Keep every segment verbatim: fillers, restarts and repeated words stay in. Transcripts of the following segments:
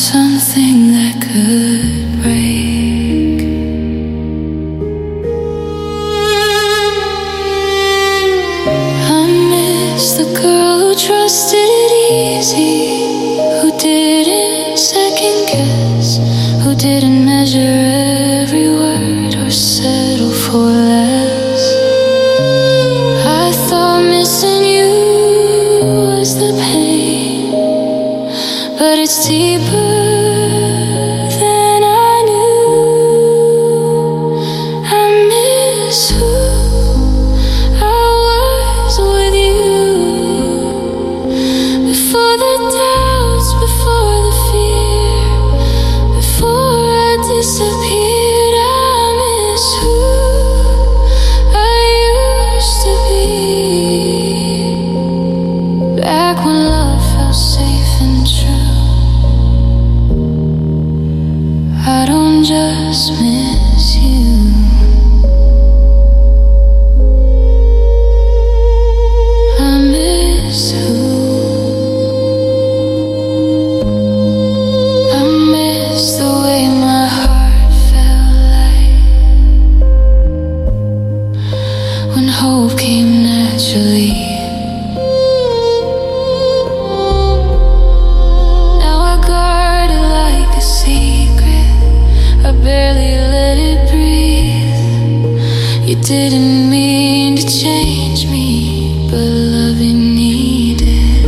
something that could break. I miss the girl who trusted it easy, who didn't second guess, who didn't measure every word or settle for less. I thought missing you was the pain, but it's deeper than I knew. I miss who I was with you, before the doubts, before the fear, before I disappeared. I miss who I used to be, back when love felt safe and true. I don't just miss you, I miss who. I miss the way my heart felt light when hope came naturally. Now I guard it like a secret, I barely let it breathe. You didn't mean to change me, but love it needed.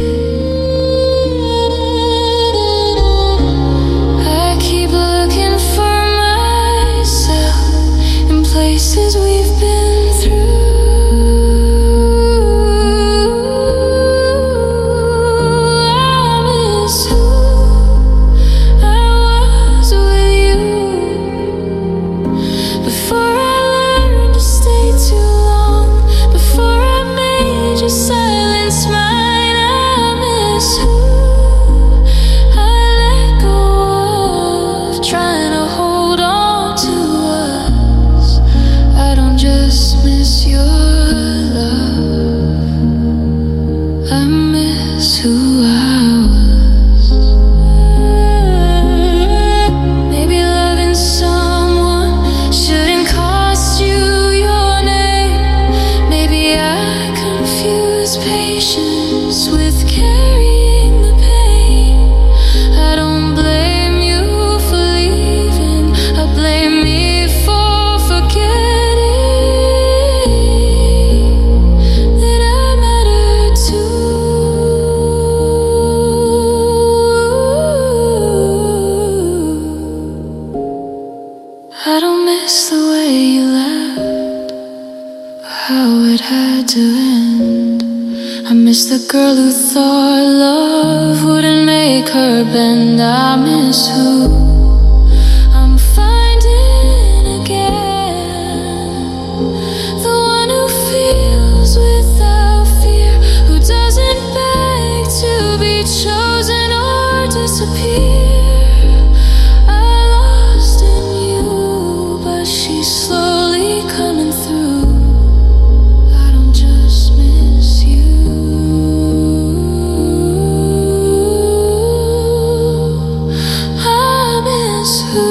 I keep looking for myself in places we've been through. I miss who I was with you, before I learned to stay too long, before I made your silence mine. I miss who I let go of, trying to hold on to us. I don't just miss your love, I miss who I was. Maybe loving someone shouldn't cost you your name. Maybe I confuse patience with carrying the pain. I don't blame you for leaving, I blame me for forgetting that I mattered too. I don't miss the way you left, how it had to end. I miss the girl who thought love wouldn't make her bend. I miss who I'm finding again, the one who feels without fear, who doesn't beg to be chosen or disappear. I lost in you, but she's slowly coming through. I don't just miss you, I miss who.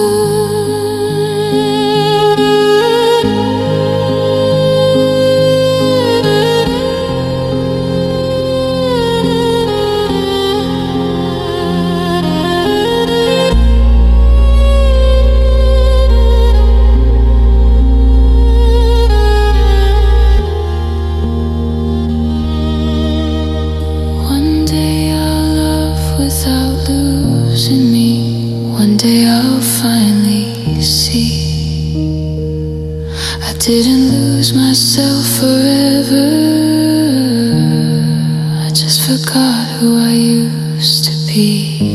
One day I'll love without losing me. One day I'll finally see I didn't lose myself forever, I just forgot who I used to be.